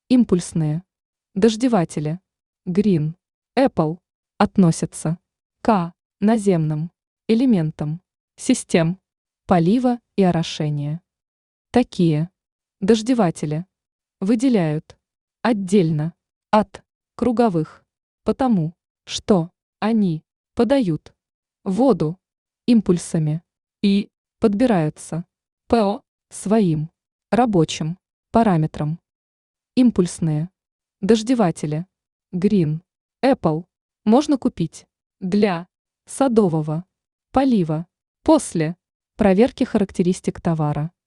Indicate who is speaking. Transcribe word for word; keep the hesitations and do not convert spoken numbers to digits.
Speaker 1: Импульсные. Дождеватели. Green. Apple. Относятся к наземным элементам систем полива и орошения. Такие дождеватели выделяют отдельно от круговых, потому что они подают воду импульсами и подбираются по своим рабочим параметрам. Импульсные дождеватели Green Apple можно купить для садового полива после проверки характеристик товара.